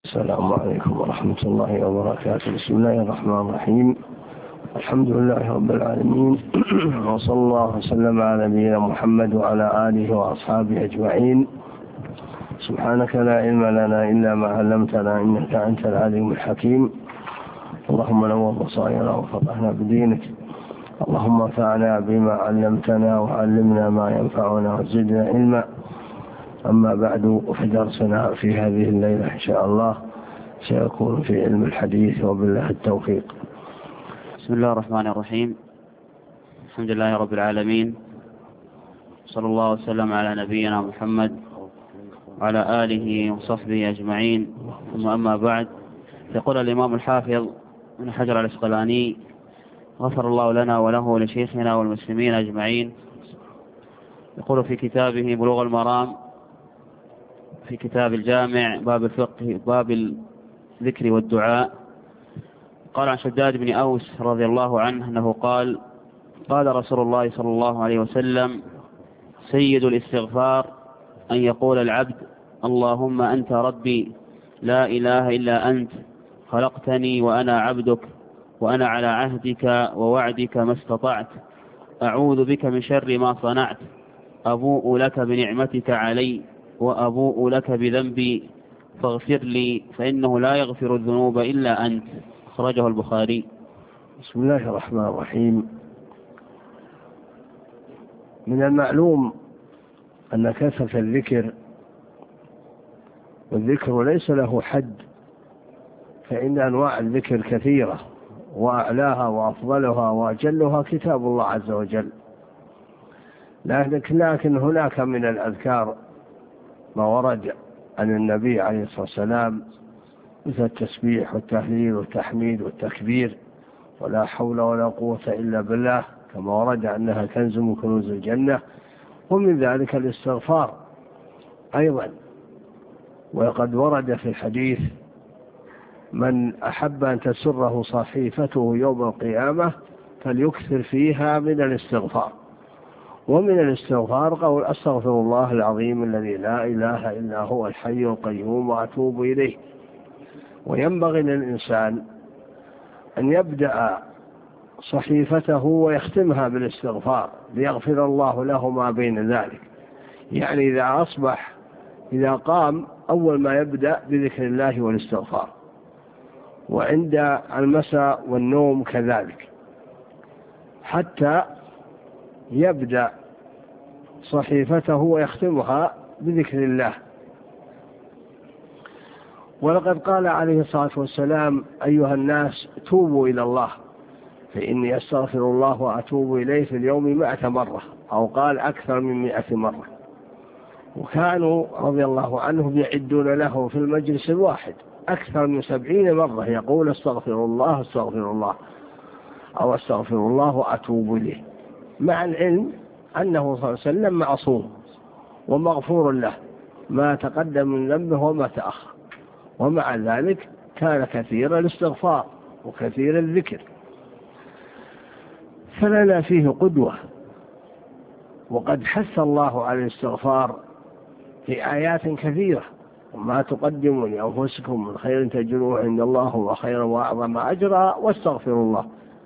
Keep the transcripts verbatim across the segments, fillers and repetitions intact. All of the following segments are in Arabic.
السلام عليكم ورحمة الله وبركاته. بسم الله الرحمن الرحيم. الحمد لله رب العالمين، وصلى الله وسلم على نبينا محمد وعلى آله وأصحابه أجمعين. سبحانك لا علم لنا إلا ما علمتنا إنك أنت العليم الحكيم. اللهم نور بصائرنا وفقهنا بدينك. اللهم انفعنا بما علمتنا وعلمنا ما ينفعنا وزدنا علما. أما بعد، في درسنا في هذه الليلة إن شاء الله سيكون في علم الحديث، وبالله التوفيق. بسم الله الرحمن الرحيم. الحمد لله رب العالمين، صلى الله وسلم على نبينا محمد وعلى آله وصحبه أجمعين. ثم أما بعد، يقول الإمام الحافظ ابن حجر العسقلاني غفر الله لنا وله ولشيخنا والمسلمين أجمعين، يقول في كتابه بلوغ المرام في كتاب الجامع باب الفقه باب الذكر والدعاء، قال عن شداد بن أوس رضي الله عنه أنه قال قال رسول الله صلى الله عليه وسلم: سيد الاستغفار أن يقول العبد: اللهم أنت ربي لا إله إلا أنت، خلقتني وأنا عبدك، وأنا على عهدك ووعدك ما استطعت، أعوذ بك من شر ما صنعت، أبوء لك بنعمتك علي وأبوء لك بذنبي فاغفر لي فإنه لا يغفر الذنوب إلا أنت. أخرجه البخاري. بسم الله الرحمن الرحيم. من المعلوم أن كثرة الذكر، والذكر ليس له حد، فإن أنواع الذكر كثيرة، وأعلاها وأفضلها وأجلها كتاب الله عز وجل. لكن هناك من الأذكار ما ورد عن النبي عليه الصلاة والسلام، مثل التسبيح والتهليل والتحميد والتكبير ولا حول ولا قوة إلا بالله، كما ورد أنها كنز من كنوز الجنة. ومن ذلك الاستغفار أيضا، وقد ورد في الحديث: من أحب أن تسره صحيفته يوم القيامة فليكثر فيها من الاستغفار. ومن الاستغفار قول: أستغفر الله العظيم الذي لا إله إلا هو الحي القيوم وأتوب إليه. وينبغي للإنسان أن يبدأ صحيفته ويختمها بالاستغفار ليغفر الله له ما بين ذلك. يعني إذا أصبح إذا قام أول ما يبدأ بذكر الله والاستغفار، وعند المساء والنوم كذلك، حتى يبدأ صحيفته ويختمها بذكر الله. ولقد قال عليه الصلاة والسلام: أيها الناس توبوا إلى الله فإني أستغفر الله وأتوب إليه في اليوم مئة مرة، أو قال أكثر من مئة مرة. وكانوا رضي الله عنهم يعدون له في المجلس الواحد أكثر من سبعين مرة يقول: استغفر الله استغفر الله أو استغفر الله وأتوب إليه، مع العلم أنه صلى الله عليه وسلم معصوم ومغفور له ما تقدم من ذنبه وما تأخر، ومع ذلك كان كثير الاستغفار وكثير الذكر، فلنا فيه قدوة. وقد حث الله على الاستغفار في آيات كثيرة: وما تقدموا لأنفسكم من خير تجدوه عند الله هو خيرا وأعظم أجرا واستغفروا الله.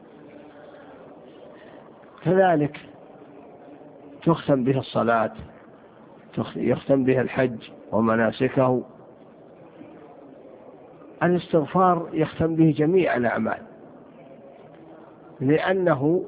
كذلك تختم به الصلاة، يختم به الحج ومناسكه. الاستغفار يختم به جميع الأعمال، لأنه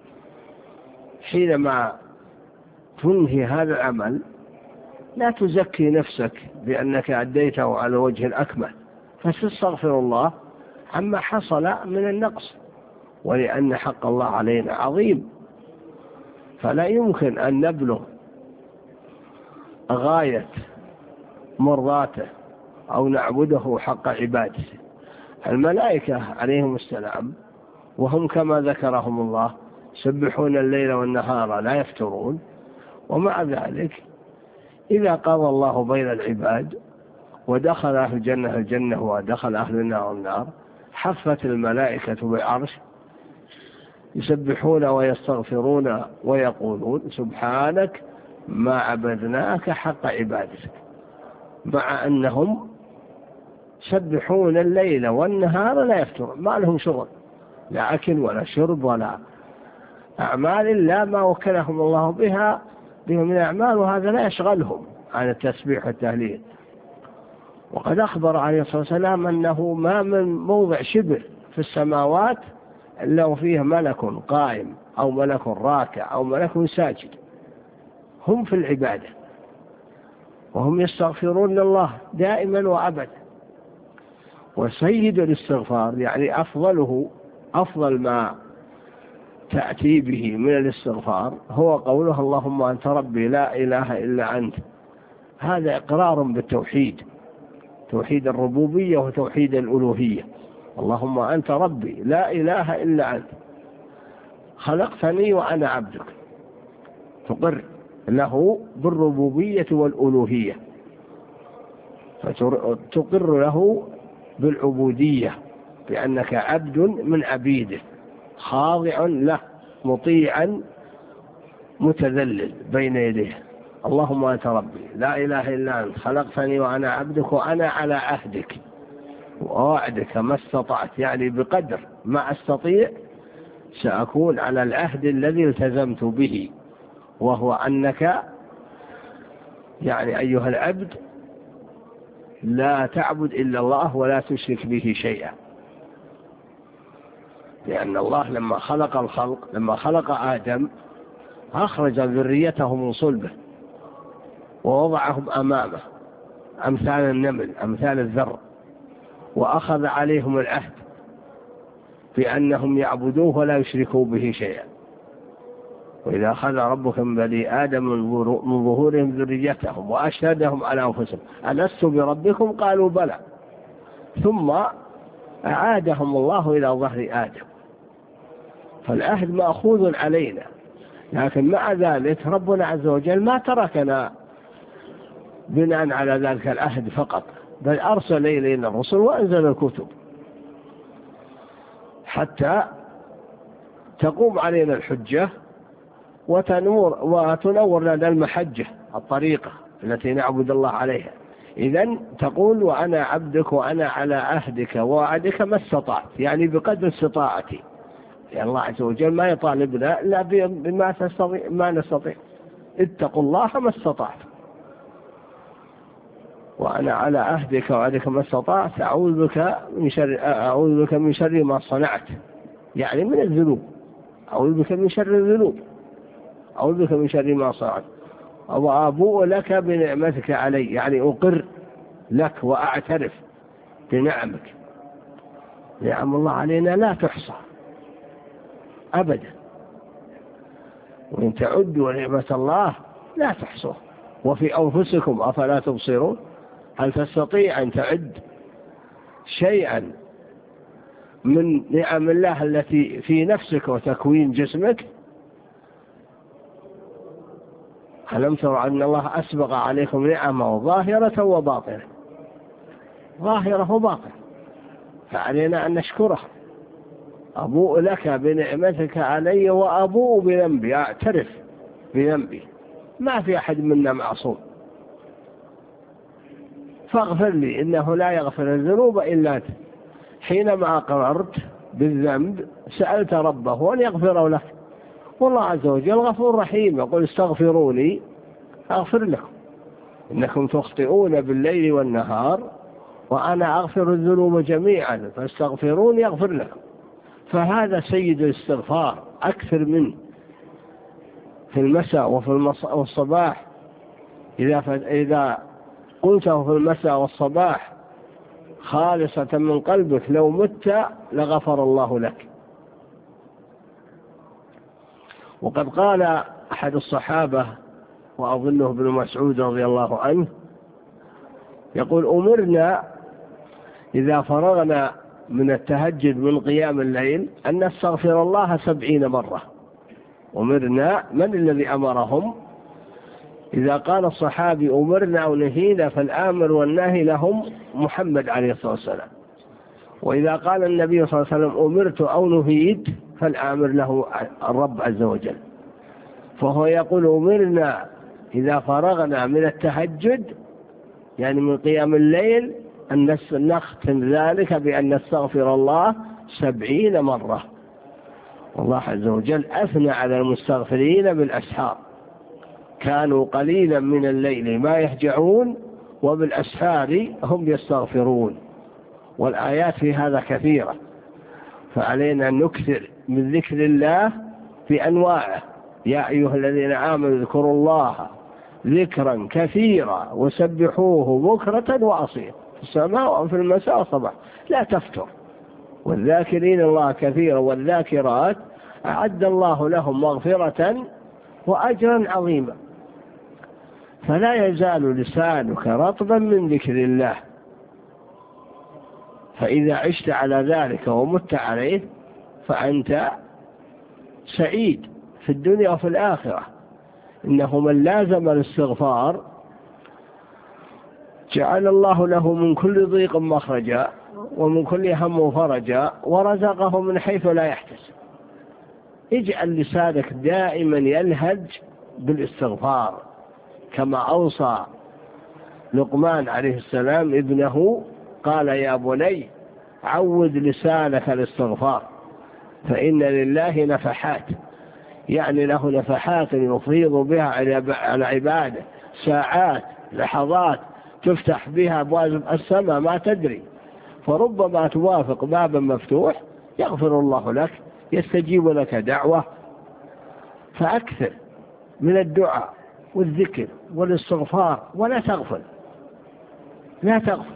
حينما تنهي هذا العمل لا تزكي نفسك بأنك أديته على وجه الأكمل، فتستغفر الله عما حصل من النقص، ولأن حق الله علينا عظيم، فلا يمكن أن نبلغ غاية مرضاته أو نعبده حق عبادته. الملائكة عليهم السلام وهم كما ذكرهم الله يسبحون الليل والنهار لا يفترون، ومع ذلك إذا قضى الله بين العباد ودخل أهل الجنة الجنة ودخل أهل النار النار، حفت الملائكة بالعرش يسبحون ويستغفرون ويقولون: سبحانك ما عبدناك حق عبادتك، مع أنهم يسبحون الليل والنهار لا يفترون، ما لهم شغل، لا أكل ولا شرب ولا أعمال إلا ما وكلهم الله بها بهم من أعمال، وهذا لا يشغلهم عن التسبيح والتهليل. وقد أخبر عليه الصلاة والسلام أنه ما من موضع شبر في السماوات إلا وفيه ملك قائم أو ملك راكع أو ملك ساجد، هم في العبادة وهم يستغفرون لله دائما وأبدا. وسيد الاستغفار يعني أفضله، أفضل ما تأتي به من الاستغفار هو قوله اللهم أنت ربي لا إله إلا أنت. هذا إقرار بالتوحيد، توحيد الربوبية وتوحيد الألوهية. اللهم أنت ربي لا إله إلا أنت خلقتني وأنا عبدك، تقر له بالربوبية والألوهية، فتقر له بالعبودية بأنك عبد من عبيده خاضع له مطيعا متذلل بين يديه. اللهم أنت ربي لا إله إلا أنت خلقتني وأنا عبدك وأنا على عهدك ووعدك ما استطعت، يعني بقدر ما أستطيع سأكون على العهد الذي التزمت به، وهو أنك يعني أيها العبد لا تعبد إلا الله ولا تشرك به شيئا. لأن الله لما خلق الخلق، لما خلق آدم أخرج ذريته من صلبه ووضعهم أمامه أمثال النمل أمثال الذر، وأخذ عليهم العهد بأنهم يعبدوه ولا يشركوا به شيئا. وإذا أخذ ربك من بني آدم من ظهورهم ذريتهم وأشهدهم على أنفسهم ألست بربكم قالوا بلى، ثم أعادهم الله إلى ظهر آدم. فالعهد مأخوذ علينا، لكن مع ذلك ربنا عز وجل ما تركنا بناء على ذلك العهد فقط، بل أرسل إلينا الرسل وأنزل الكتب حتى تقوم علينا الحجة وتنور وتنور لنا المحجة الطريقة التي نعبد الله عليها. إذن تقول وأنا عبدك وأنا على عهدك ووعدك ما استطعت، يعني بقدر استطاعتي. يعني الله عز وجل ما يطالبنا إلا بما تستطيع ما نستطيع، اتقوا الله ما استطعت. وأنا على عهدك ووعدك ما استطعت أعوذ بك من شر أعوذ بك من شر ما صنعت، يعني من الذنوب، أعوذ بك من شر الذنوب، أعوذ بك من شر ما صنعت، وأبوء لك بنعمتك علي، يعني أقر لك وأعترف بنعمك. نعم الله علينا لا تحصى أبدا، وإن تعدوا نعمة الله لا تحصوه. وفي أنفسكم أفلا تبصرون، هل تستطيع أن تعد شيئا من نعم الله التي في نفسك وتكوين جسمك؟ ألم تروا أن الله أسبغ عليكم نعمه ظاهرة وباطنة، ظاهرة وباطنة، فعلينا أن نشكره. أبوء لك بنعمتك علي وأبوء بذنبي، أعترف بذنبي، ما في أحد منا معصوم، فاغفر لي إنه لا يغفر الذنوب إلا أنت. حينما أقررت بالذنب سألت ربه أن يغفر لك، والله عز وجل غفور رحيم، يقول استغفروني أغفر لكم إنكم تخطئون بالليل والنهار وأنا أغفر الذنوب جميعا فاستغفروني أغفر لكم. فهذا سيد الاستغفار، أكثر منه في المساء وفي والصباح. إذا إذا قلته في المساء والصباح خالصة من قلبك لو مت لغفر الله لك. وقد قال أحد الصحابة وأظنه ابن مسعود رضي الله عنه يقول أمرنا إذا فرغنا من التهجد من قيام الليل أن نستغفر الله سبعين مرة. أمرنا، من الذي أمرهم؟ إذا قال الصحابي أمرنا أو نهينا فالآمر والناهي لهم محمد عليه الصلاة والسلام، وإذا قال النبي صلى الله عليه وسلم أمرت أو نهيت فالآمر له الرب عز وجل. فهو يقول أمرنا إذا فرغنا من التهجد يعني من قيام الليل أن نختم ذلك بأن نستغفر الله سبعين مرة. والله عز وجل أثنى على المستغفرين بالأسحار، كانوا قليلا من الليل ما يهجعون وبالأسحار هم يستغفرون. والآيات في هذا كثيرة، فعلينا أن نكثر من ذكر الله بأنواعه. يا أيها الذين آمنوا اذكروا الله ذكرا كثيرا وسبحوه بكرة وأصيلا في السماء وفي المساء والصباح لا تفتر. والذاكرين الله كثيرا والذاكرات أعد الله لهم مغفرة وأجرا عظيما. فلا يزال لسانك رطبا من ذكر الله، فإذا عشت على ذلك ومت عليه فأنت سعيد في الدنيا وفي الآخرة. إنه من لازم الاستغفار جعل الله له من كل ضيق مخرجا ومن كل هم فرجا ورزقه من حيث لا يحتسب. اجعل لسانك دائما يلهج بالاستغفار، كما أوصى لقمان عليه السلام ابنه، قال يا بني عود لسانك الاستغفار فإن لله نفحات، يعني له نفحات يفيض بها على عباده، ساعات لحظات تفتح بها أبواب السماء ما تدري، فربما توافق بابا مفتوح يغفر الله لك، يستجيب لك دعوة. فأكثر من الدعاء والذكر والاستغفار ولا تغفل، لا تغفل،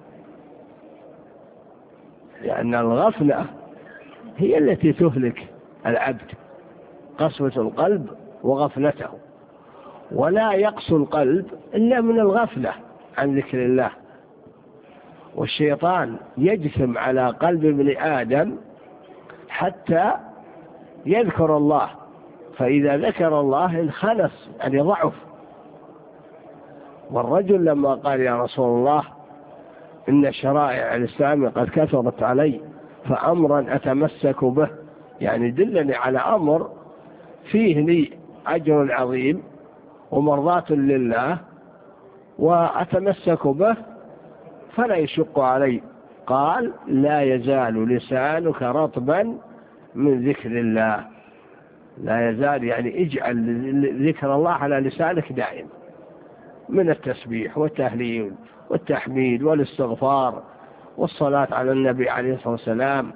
لأن الغفلة هي التي تهلك العبد، قسوة القلب وغفلته. ولا يقسو القلب إلا من الغفلة عن ذكر الله. والشيطان يجثم على قلب ابن آدم حتى يذكر الله، فإذا ذكر الله انخلص يعني ضعف. والرجل لما قال يا رسول الله إن شرائع الإسلام قد كثرت علي فأمرا أتمسك به، يعني دلني على أمر فيه لي أجر عظيم ومرضاة لله وأتمسك به فلا يشق علي. قال لا يزال لسانك رطبا من ذكر الله. لا يزال يعني اجعل ذكر الله على لسانك دائما، من التسبيح والتهليل والتحميد والاستغفار والصلاة على النبي عليه الصلاة والسلام.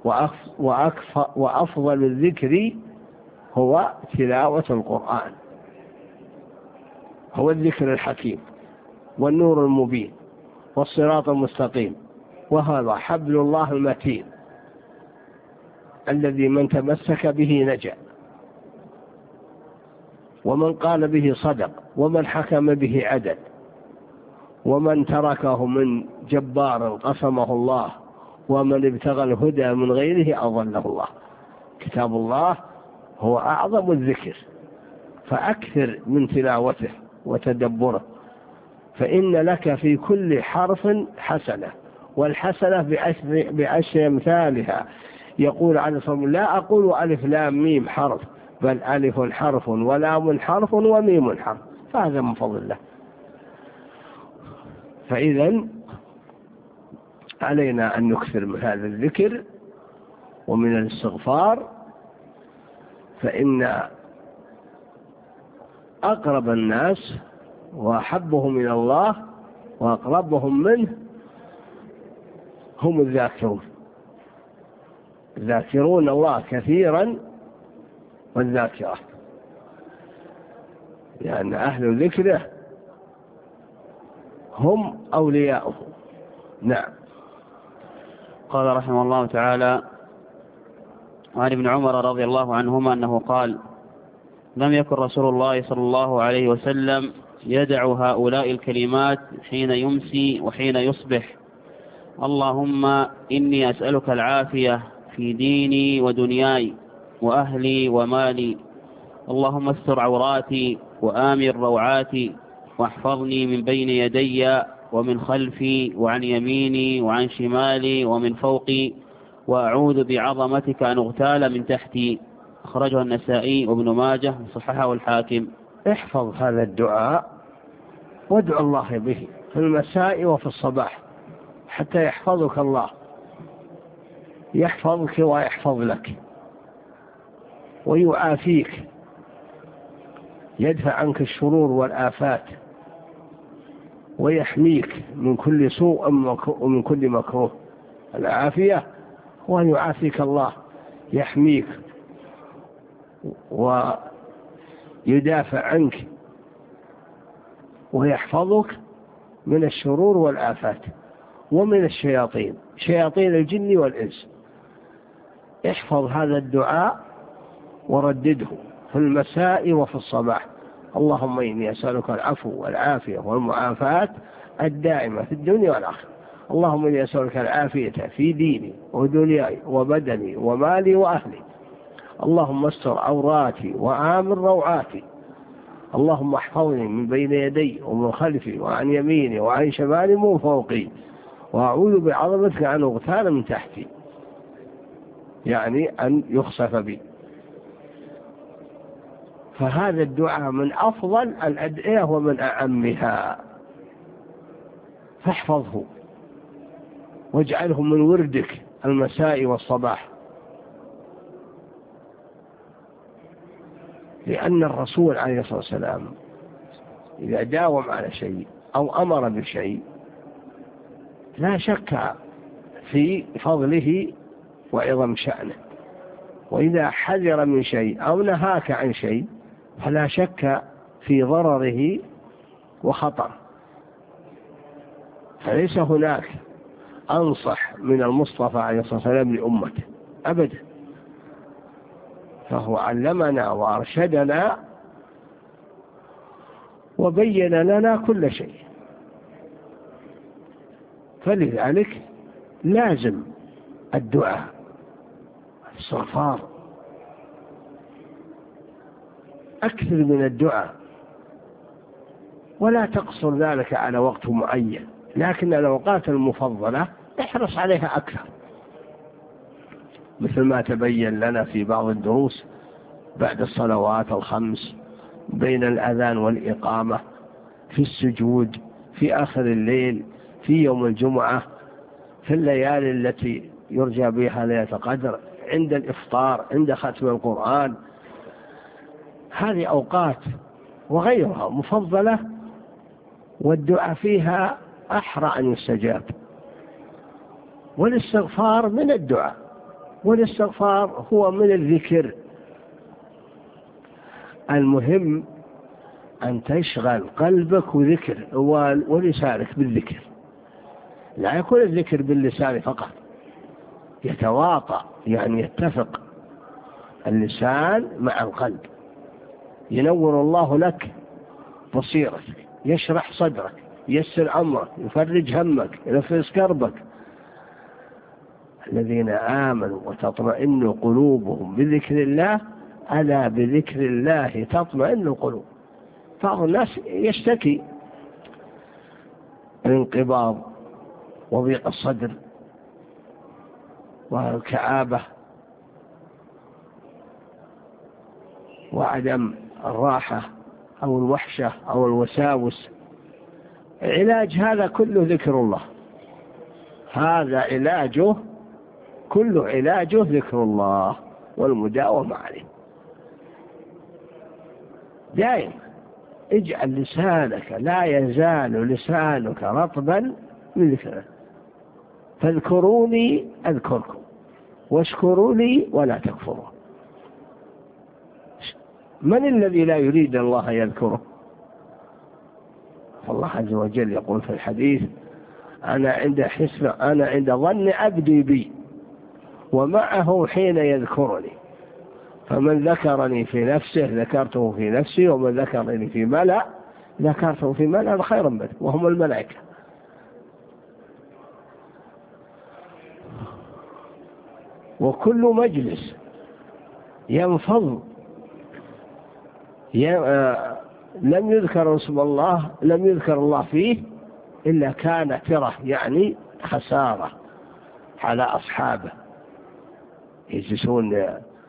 وأفضل الذكر هو تلاوة القرآن، هو الذكر الحكيم والنور المبين والصراط المستقيم، وهذا حبل الله المتين الذي من تمسك به نجا، ومن قال به صدق، ومن حكم به عدل، ومن تركه من جبار قسمه الله، ومن ابتغى الهدى من غيره أضله الله. كتاب الله هو أعظم الذكر، فأكثر من تلاوته وتدبره، فإن لك في كل حرف حسنة، والحسنة بعشر, بعشر أمثالها. يقول عليه الصلاة والسلام لا أقول ألف لام ميم حرف، بل ألف حرف ولام حرف وميم حرف، فهذا من فضل الله. فإذا علينا أن نكثر من هذا الذكر ومن الاستغفار، فإن أقرب الناس وأحبهم من الله وأقربهم منه هم الذاكرون، الذاكرون الله كثيرا والذاكرة، لأن أهل ذكره هم أولياؤه. نعم. قال رحمه الله تعالى وعن ابن عمر رضي الله عنهما أنه قال لم يكن رسول الله صلى الله عليه وسلم يدع هؤلاء الكلمات حين يمسي وحين يصبح: اللهم إني أسألك العافية في ديني ودنياي وأهلي ومالي، اللهم استر عوراتي وآمن روعاتي، واحفظني من بين يدي ومن خلفي وعن يميني وعن شمالي ومن فوقي، وأعوذ بعظمتك أن أغتال من تحتي. أخرجه النسائي وابن ماجه وصححه الحاكم. احفظ هذا الدعاء وادعو الله به في المساء وفي الصباح، حتى يحفظك الله، يحفظك ويحفظ لك ويعافيك، يدفع عنك الشرور والآفات ويحميك من كل سوء ومن كل مكروه. العافية هو أن يعافيك الله، يحميك ويدافع عنك ويحفظك من الشرور والآفات ومن الشياطين، شياطين الجن والإنس. احفظ هذا الدعاء وردده في المساء وفي الصباح: اللهم إني أسألك العفو والعافية والمعافاة الدائمة في الدنيا والآخرة. اللهم إني أسألك العافية في ديني ودنياي وبدني ومالي وأهلي. اللهم استر عوراتي وآمن روعاتي. اللهم احفظني من بين يدي ومن خلفي وعن يميني وعن شمالي ومن فوقي، وأعوذ بعظمتك أن أغتال من تحتي، يعني أن يخسف بي. فهذا الدعاء من أفضل الأدعية ومن أعمها، فاحفظه واجعله من وردك المساء والصباح. لأن الرسول عليه الصلاة والسلام إذا داوم على شيء أو أمر بشيء لا شك في فضله وعظم شأنه، وإذا حذر من شيء أو نهاك عن شيء فلا شك في ضرره وخطر. فليس هناك أنصح من المصطفى عليه الصلاة والسلام لأمته أبدا، فهو علمنا وأرشدنا وبين لنا كل شيء. فلذلك لازم الدعاء، الاستغفار، أكثر من الدعاء، ولا تقصر ذلك على وقت معين، لكن الأوقات المفضلة احرص عليها أكثر، مثل ما تبين لنا في بعض الدروس بعد الصلوات الخمس، بين الأذان والإقامة، في السجود، في آخر الليل، في يوم الجمعة، في الليالي التي يرجى بها ليلة القدر، عند الإفطار، عند ختم القرآن. هذه أوقات وغيرها مفضلة، والدعاء فيها أحرى أن يستجاب. والاستغفار من الدعاء، والاستغفار هو من الذكر. المهم أن تشغل قلبك وذكر ولسانك بالذكر، لا يكون الذكر باللسان فقط، يتواطأ، يعني يتفق اللسان مع القلب. ينور الله لك بصيرتك، يشرح صدرك، ييسر أمرك، يفرج همك، ينفس كربك. الذين آمنوا وتطمئن قلوبهم بذكر الله ألا بذكر الله تطمئن القلوب. بعض الناس يشتكي الانقباض وضيق الصدر والكآبة وعدم الراحة أو الوحشة أو الوساوس. علاج هذا كله ذكر الله، هذا علاجه كله علاجه ذكر الله والمداومة عليه. دائما اجعل لسانك لا يزال لسانك رطبا من ذكره. فاذكروني أذكركم واشكروا لي ولا تكفروا. من الذي لا يريد الله يذكره؟ فالله عز وجل يقول في الحديث: أنا عند حسن أنا عند ظن عبدي بي ومعه حين يذكرني، فمن ذكرني في نفسه ذكرته في نفسي، ومن ذكرني في ملأ ذكرته في ملأ خيرا منه وهم الملائكة. وكل مجلس ينفض لم يذكر اسم الله لم يذكر الله فيه إلا كان تره، يعني خسارة على أصحابه، يجلسون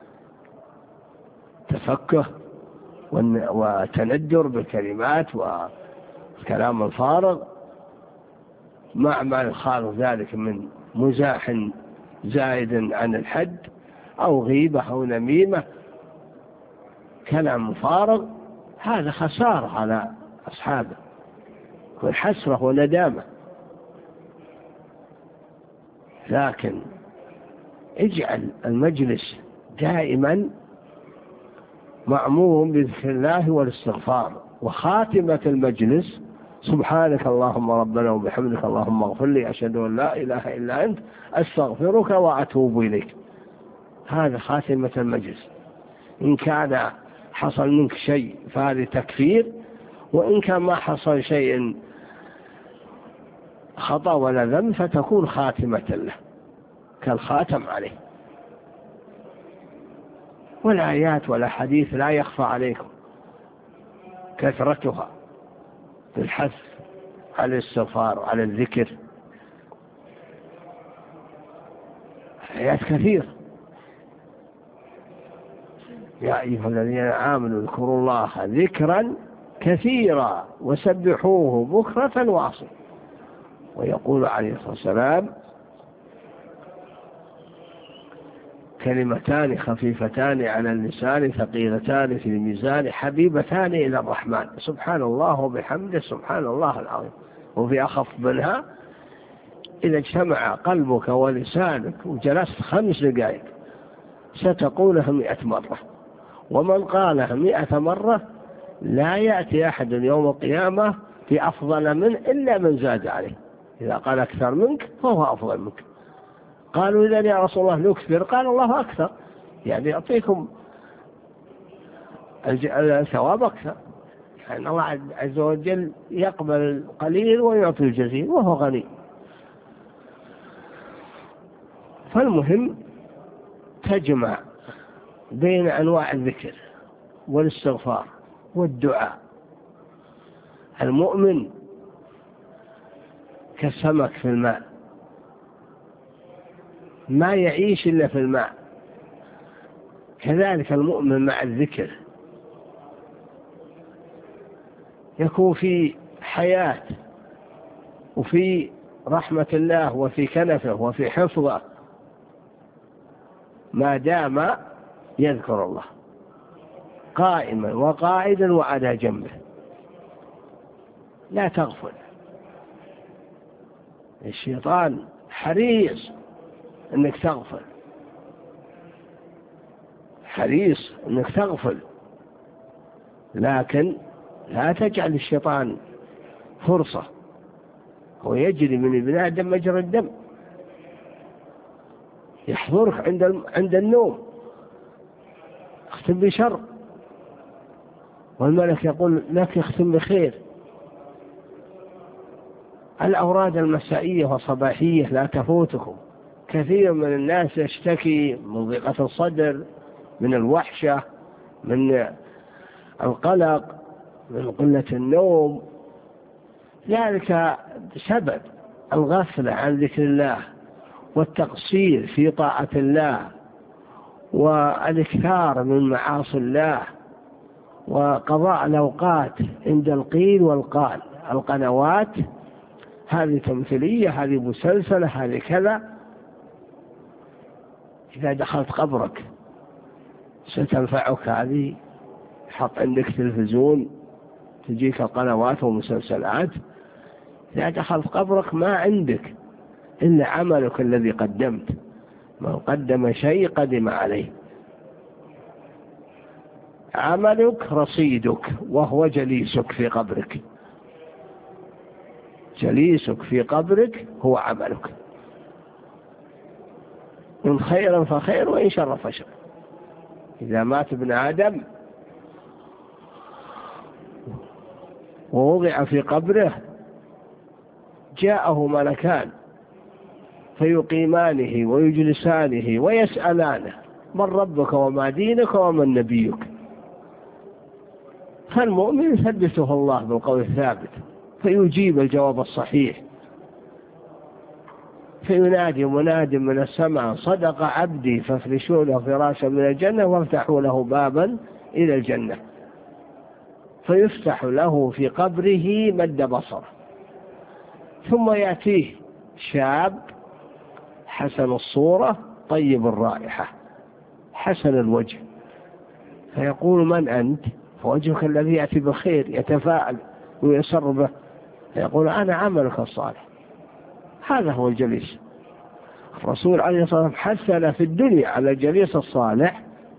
تفكه وتندر بالكلمات والكلام الفارغ، مع ما يخالف ذلك من مزاح زائد عن الحد أو غيبة أو نميمة كلام فارغ، هذا خسارة على أصحابه والحسرة وندامة. لكن اجعل المجلس دائما معمور بذكر الله والاستغفار، وخاتمة المجلس سبحانك اللهم ربنا وبحمدك اللهم اغفر لي أشهد أن لا إله إلا أنت أستغفرك وأتوب إليك. هذا خاتمة المجلس. إن كان حصل منك شيء فهذا تكفير، وإن كان ما حصل شيء خطأ ولا ذنب فتكون خاتمة له كالخاتم عليه. والآيات والأحاديث لا يخفى عليكم كثرتها بالحث على الاستغفار وعلى الذكر، آيات كثير. يا أيها الذين آمنوا اذكروا الله ذكرا كثيرا وسبحوه بكرة وأصيلا. ويقول عليه الصلاة والسلام كلمتان خفيفتان على اللسان ثقيلتان في الميزان حبيبتان إلى الرحمن سبحان الله وبحمده سبحان الله العظيم. وفي أخف منها إذا اجتمع قلبك ولسانك وجلست خمس دقائق ستقولها مئة مرة، ومن قالها مئة مرة لا يأتي أحد يوم القيامة بأفضل منه إلا من زاد عليه. إذا قال أكثر منك فهو أفضل منك. قالوا إذن يا رسول الله نكثر؟ قال الله أكثر، يعني يعطيكم الثواب أكثر. يعني الله عز وجل يقبل القليل ويعطي الجزيل وهو غني. فالمهم تجمع بين أنواع الذكر والاستغفار والدعاء. المؤمن كالسمك في الماء، ما يعيش إلا في الماء. كذلك المؤمن مع الذكر يكون في حياة وفي رحمة الله وفي كنفه وفي حفظه ما دام يذكر الله قائما وقائدا وعلى جنبه. لا تغفل، الشيطان حريص انك تغفل، حريص انك تغفل، لكن لا تجعل الشيطان فرصة. هو يجري من ابن آدم مجرى الدم، يحضرك عند عند النوم اختم بشر، والملك يقول لك اختم بخير. الأوراد المسائية والصباحية لا تفوتكم. كثير من الناس يشتكي من ضيقة الصدر، من الوحشة، من القلق، من قلة النوم. ذلك سبب الغفلة عن ذكر الله والتقصير في طاعة الله والإكثار من معاصي الله وقضاء الأوقات عند القيل والقال. القنوات هذه تمثيلية، هذه مسلسلة، هذه كذا. إذا دخلت قبرك ستنفعك هذه. حط عندك تلفزيون تجيك القنوات ومسلسلات. إذا دخلت قبرك ما عندك إلا عملك الذي قدمت. من قدم شيء قدم عليه. عملك رصيدك وهو جليسك في قبرك. جليسك في قبرك هو عملك، إن خيرا فخير وإن شر فشر. إذا مات ابن آدم ووضع في قبره جاءه ملكان فيقيمانه ويجلسانه ويسألانه من ربك وما دينك ومن نبيك. فالمؤمن يثبته الله بالقول الثابت فيجيب الجواب الصحيح، فينادي مناد من السماء صدق عبدي فافرشوا له فراشا من الجنة وافتحوا له بابا إلى الجنة، فيفتح له في قبره مد بصره ثم يأتيه شاب حسن الصورة طيب الرائحة حسن الوجه، فيقول من أنت؟ فوجهك الذي يأتي بالخير يتفاعل ويسر به، فيقول أنا عملك الصالح. هذا هو الجليس. الرسول عليه الصلاة والسلام حثنا في الدنيا على الجليس الصالح،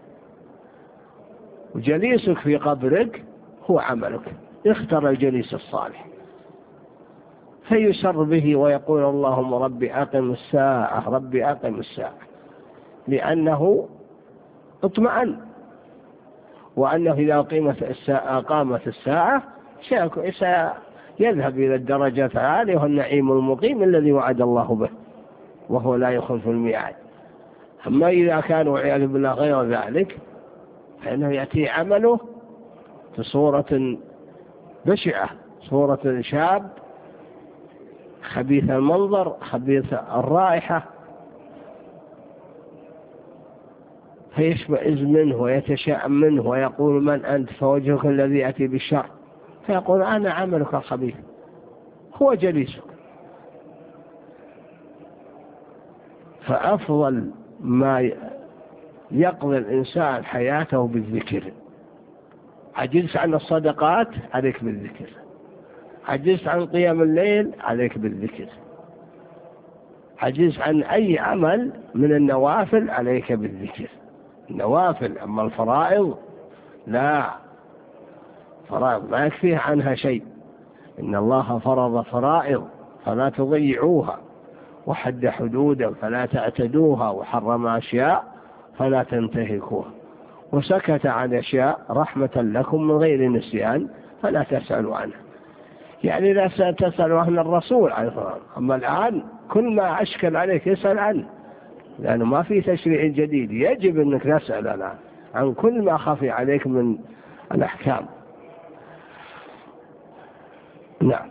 وجليسك في قبرك هو عملك. اختر الجليس الصالح فيسر به ويقول اللهم ربي أقم الساعة ربي أقم الساعة، لأنه اطمأن، وأنه إذا قامت الساعة, قامت الساعة سيذهب إلى الدرجات العالية والنعيم المقيم الذي وعد الله به وهو لا يخلف الميعاد. أما إذا كان والعياذ بالله غير ذلك فإنه يأتي عمله في صورة بشعة، صورة شاب خبيث المنظر خبيث الرائحة، فيشمئز منه ويتشاءم منه ويقول من أنت؟ فوجهك الذي يأتي بالشر، فيقول أنا عملك الخبيث. هو جليسك. فأفضل ما يقضي الإنسان حياته بالذكر. عجزت عن الصدقات عليك بالذكر، عجزت عن قيام الليل عليك بالذكر، عجزت عن أي عمل من النوافل عليك بالذكر. النوافل، أما الفرائض لا، فرائض ما يكفيه عنها شيء. إن الله فرض فرائض فلا تضيعوها، وحد حدودا فلا تعتدوها، وحرم أشياء فلا تنتهكوها، وسكت عن أشياء رحمة لكم من غير نسيان فلا تسألوا عنها. يعني لا تسألوا عن الرسول عليه الصلاة والسلام. أما الآن كل ما أشكل عليك يسأل عنه، لأنه ما في تشريع جديد، يجب أنك تسأل الآن عن كل ما خفي عليك من الأحكام. نعم.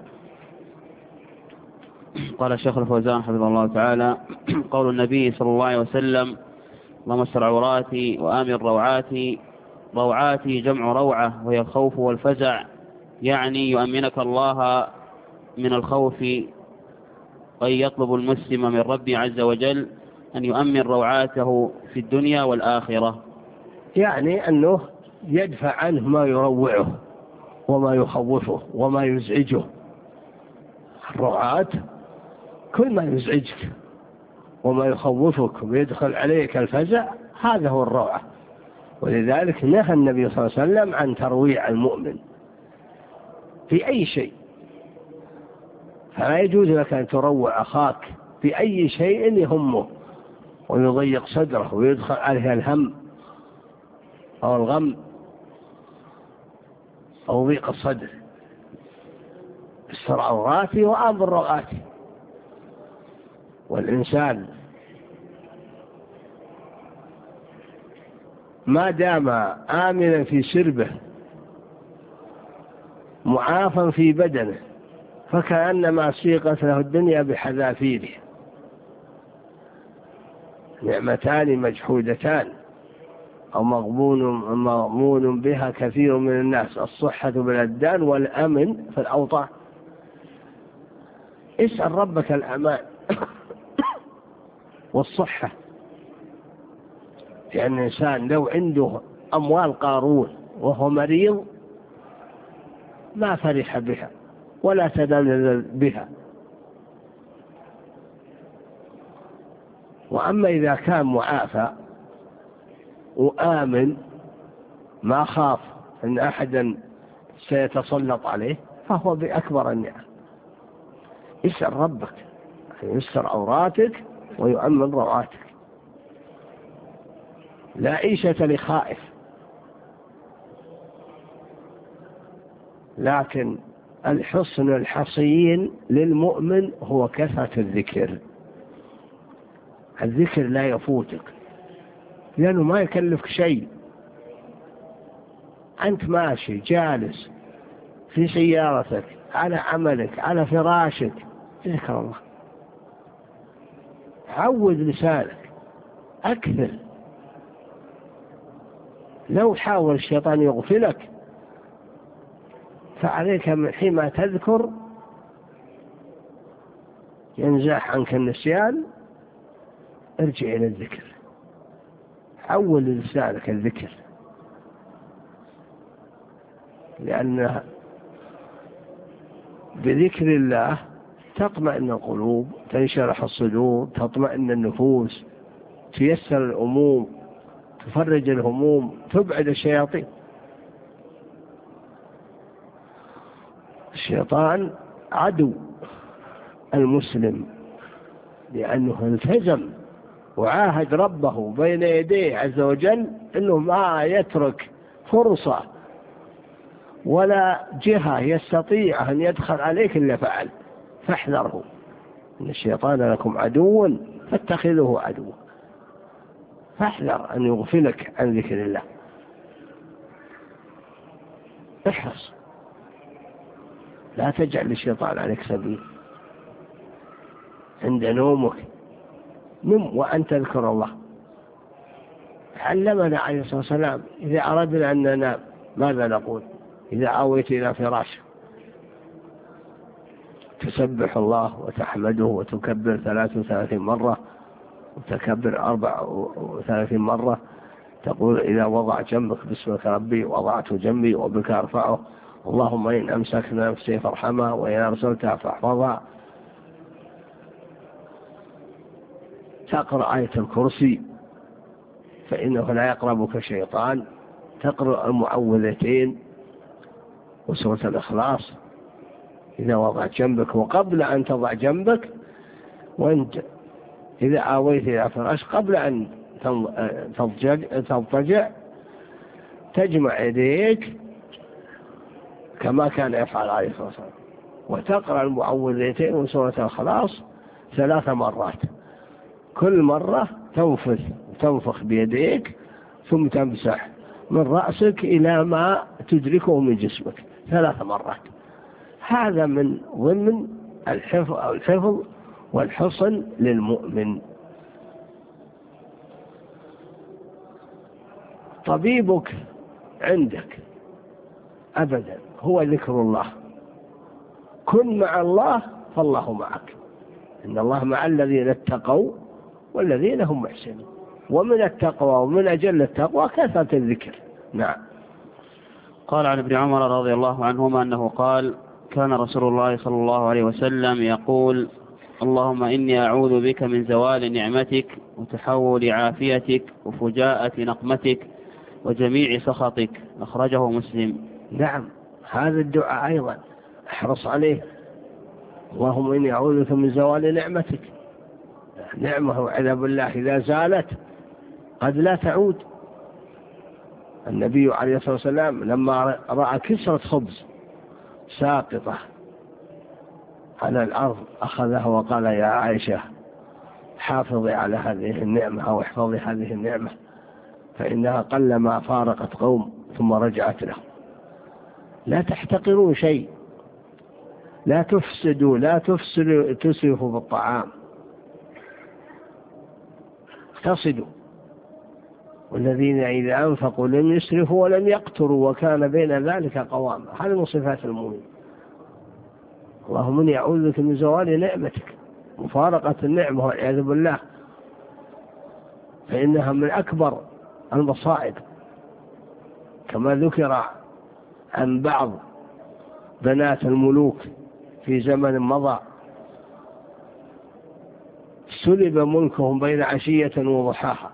قال الشيخ الفوزان حفظه الله تعالى: قول النبي صلى الله عليه وسلم: اللهم استر عوراتي وآمن روعاتي. روعاتي جمع روعة وهي الخوف والفزع، يعني يؤمنك الله من الخوف. أي يطلب المسلم من ربي عز وجل أن يؤمن روعاته في الدنيا والآخرة، يعني أنه يدفع عنه ما يروعه وما يخوفه وما يزعجه. الروعات كل ما يزعجك وما يخوفك ويدخل عليك الفزع، هذا هو الروعة. ولذلك نهى النبي صلى الله عليه وسلم عن ترويع المؤمن في أي شيء. فلا يجوز لك أن تروع أخاك في أي شيء يهمه ويضيق صدره ويدخل عليه الهم أو الغم أو ضيق الصدر. استر عوراتي وآمن روعاتي. والإنسان ما دام آمنا في سربه معافا في بدنه فكأنما سيقت له الدنيا بحذافيره. نعمتان مجحودتان أو مغبون مغبون بها كثير من الناس: الصحة بالأبدان والأمن في الأوطان. اسأل ربك الأمان والصحة، لأن الإنسان لو عنده أموال قارون وهو مريض ما فرح بها ولا تدلل بها. وأما إذا كان معافى وآمن ما خاف أن أحدا سيتسلط عليه فهو بأكبر النعم. اسأل ربك أن يستر عوراتك ويؤمن روعاتك. لا عيشة لخائف، لكن الحصن الحصين للمؤمن هو كثرة الذكر. الذكر لا يفوتك لأنه ما يكلفك شيء. أنت ماشي جالس في سيارتك على عملك على فراشك ذكر الله. عود لسانك أكثر. لو حاول الشيطان يغفلك فعليك من حين تذكر ينزح عنك النسيان ارجع إلى الذكر، حول لسانك الذكر، لأن بذكر الله تطمئن القلوب، تنشرح الصدور، تطمئن النفوس، تيسر الأمور، تفرج الهموم، تبعد الشياطين. الشيطان عدو المسلم لأنه التزم وعاهد ربه بين يديه عز وجل أنه ما يترك فرصة ولا جهة يستطيع أن يدخل عليك إلا فعل، فاحذره، إن الشيطان لكم عدو فاتخذوه عدوا، فاحذر أن يغفلك عن ذكر الله. احرص، لا تجعل الشيطان عليك سبيل. عند نومك نم وأنت تذكر الله. علمنا عليه الصلاة والسلام إذا أردنا أن ننام ماذا نقول؟ إذا آويت إلى فراشك تسبح الله وتحمده وتكبر ثلاث وثلاثين مرة وتكبر أربع وثلاثين مرة. تقول إذا وضع جنبك باسمك ربي وضعته جنبي وبك أرفعه، اللهم إن أمسكنا نفسي فارحمها وإن أرسلتها فاحفظها. تقرأ آية الكرسي فإنه لا يقربك شيطان. تقرأ المعوذتين وسورة الإخلاص إذا وضعت جنبك وقبل أن تضع جنبك، وأنت إذا آويت إلى فراش قبل أن تضطجع تجمع يديك كما كان يفعل عليه الصلاة والسلام، وتقرأ المعوذتين وسورة الإخلاص ثلاث مرات، كل مرة تنفث تنفخ بيديك ثم تمسح من رأسك إلى ما تدركه من جسمك ثلاث مرات. هذا من ضمن الحفظ أو الحفظ والحصن للمؤمن. طبيبك عندك أبدا هو ذكر الله. كن مع الله فالله معك. إن الله مع الذين اتقوا والذين هم محسنون. ومن التقوى ومن أجل التقوى كثرة الذكر. نعم. قال عن ابن عمر رضي الله عنهما أنه قال: كان رسول الله صلى الله عليه وسلم يقول: اللهم إني أعوذ بك من زوال نعمتك وتحول عافيتك وفجاءة نقمتك وجميع سخطك. أخرجه مسلم. نعم، هذا الدعاء أيضا احرص عليه. اللهم إني أعوذ بك من زوال نعمتك. نعمه وعذاب الله إذا زالت قد لا تعود. النبي عليه الصلاة والسلام لما رأى كسرة خبز ساقطة على الأرض أخذها وقال: يا عائشة حافظي على هذه النعمة أو احفظي هذه النعمة فإنها قلما فارقت قوم ثم رجعت له. لا تحتقروا شيء، لا تفسدوا، لا تفسدوا تسرفوا بالطعام، اقتصدوا. والذين إذا أنفقوا لم يسرفوا ولم يقتروا وكان بين ذلك قواما. هذه من صفات المؤمن. اللهم إني أعوذ بك من زوال نعمتك، مفارقة النعمة والعياذ بالله، فإنها من أكبر المصائب، كما ذكر عن بعض بنات الملوك في زمن مضى سلب ملكهم بين عشية وضحاها،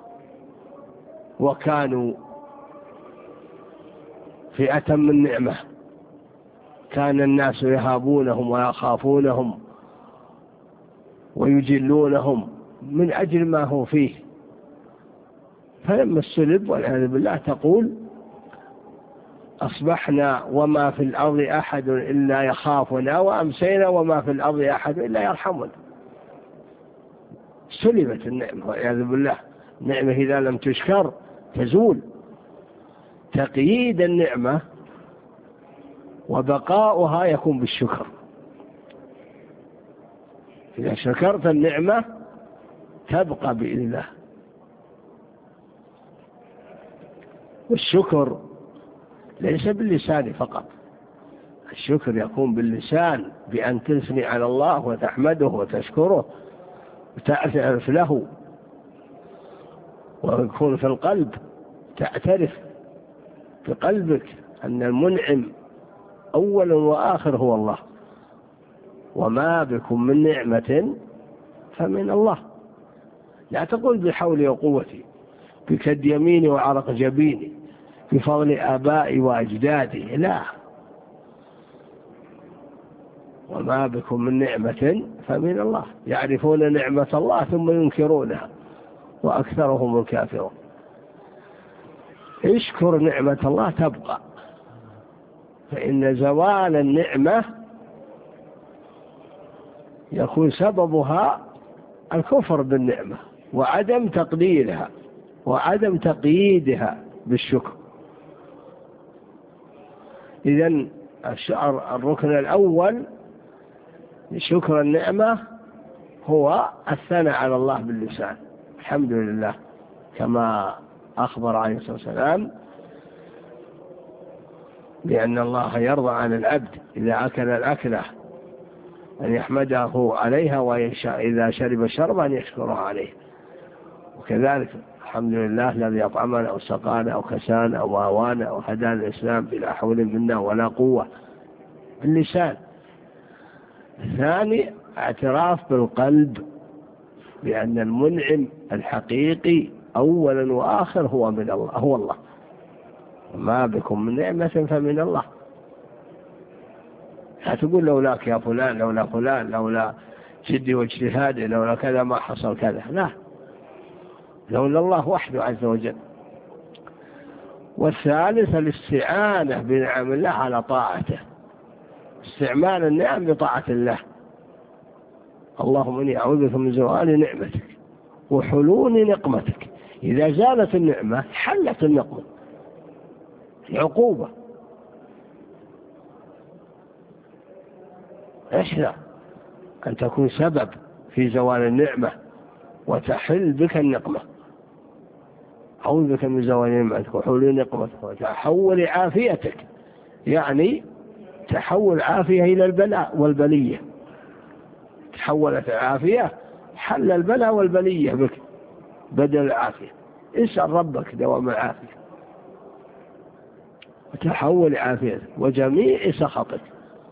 وكانوا في أتم النعمة، كان الناس يهابونهم ويخافونهم ويجلونهم من أجل ما هو فيه. فلما السلب والعياذ بالله تقول: أصبحنا وما في الأرض أحد إلا يخافنا وأمسينا وما في الأرض أحد إلا يرحمنا. سلبت النعمة والعياذ بالله. النعمة إذا لم تشكر تزول. تقييد النعمة وبقاؤها يكون بالشكر. إذا شكرت النعمة تبقى بإذن الله. والشكر ليس باللسان فقط، الشكر يكون باللسان بأن تثني على الله وتحمده وتشكره وتعترف له، ويكون في القلب تعترف في قلبك أن المنعم أول وآخر هو الله، وما بكم من نعمة فمن الله. لا تقول بحولي وقوتي، بكد يميني وعرق جبيني، بفضل آبائي وأجدادي، لا، وما بكم من نعمة فمن الله. يعرفون نعمة الله ثم ينكرونها وأكثرهم الكافرون. اشكر نعمة الله تبقى، فإن زوال النعمة يكون سببها الكفر بالنعمة وعدم تقديرها وعدم تقييدها بالشكر. إذن الركن الأول لشكر النعمة هو الثناء على الله باللسان، الحمد لله، كما أخبر عليه الصلاة والسلام بأن الله يرضى عن العبد إذا أكل الأكلة أن يحمده عليها، وإذا شرب الشرب أن يشكره عليه. وكذلك الحمد لله الذي أطعمنا أو سقانا أو كسانا أو آوانا أو هدانا الإسلام بلا حول منا ولا قوة، باللسان. الثاني اعتراف بالقلب بأن المنعم الحقيقي أولا وآخر هو من الله، هو الله، ما بكم من نعمة فمن الله. لا تقول لولاك يا فلان، لولا فلان، لولا جدي واجتهادي، لولا كذا ما حصل كذا، لا، لولا الله وحده عز وجل. والثالث الاستعانة بنعم الله على طاعته، استعمال النعم بطاعة الله. اللهم إني أعوذ بك من زوال نعمتك وحلول نقمتك. إذا زالت النعمة حلت النقمة، العقوبة. احذر أن تكون سبب في زوال النعمة وتحل بك النقمة. أعوذ بك من زوال نعمتك وحلول نقمتك وتحول عافيتك، يعني تحول عافية إلى البلاء والبلية. تحولت العافية، حل البلاء والبلية بك بدل العافية. اسأل ربك دوام العافية وتحول عافيتك وجميع سخطك.